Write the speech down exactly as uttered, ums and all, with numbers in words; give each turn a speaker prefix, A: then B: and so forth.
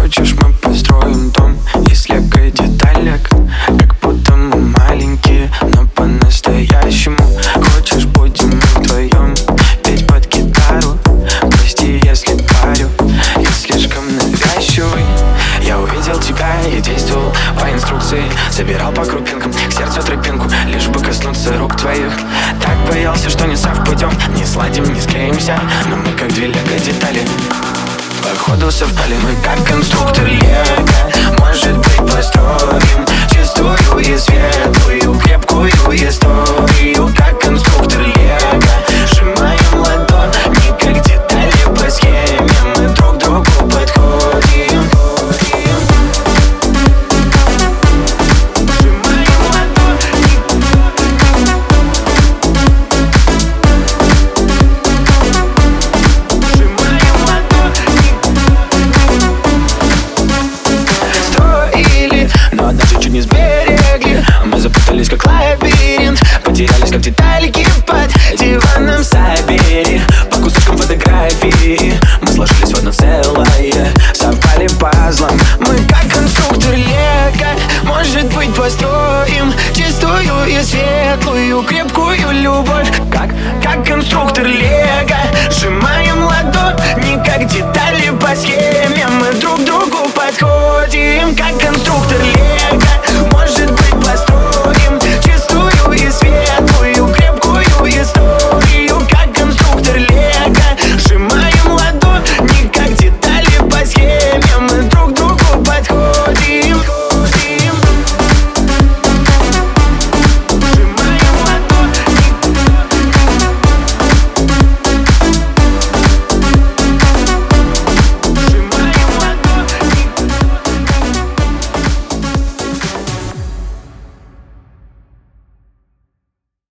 A: Хочешь, мы построим дом из лего и деталек, как будто мы маленькие, но по-настоящему. Хочешь, будем мы вдвоем петь под гитару? Прости, если парю, я слишком навязчивый. Я увидел тебя и действовал по инструкции. Забирал по крупинкам к сердцу тропинку, лишь бы коснуться рук твоих. Так боялся, что не совпадем, не сладим, не склеимся, но мы как две лего детали. Походу совпали мы как конструктор лего. Может быть, построим чистую и светлую, крепкую историю, как конструктор лего. Сжимаем ладони, как детали по схеме, мы друг другу подходим. Но даже чуть не сберегли, мы запутались как лабиринт, потерялись как детальки под диваном. Собери по кусочкам фотографии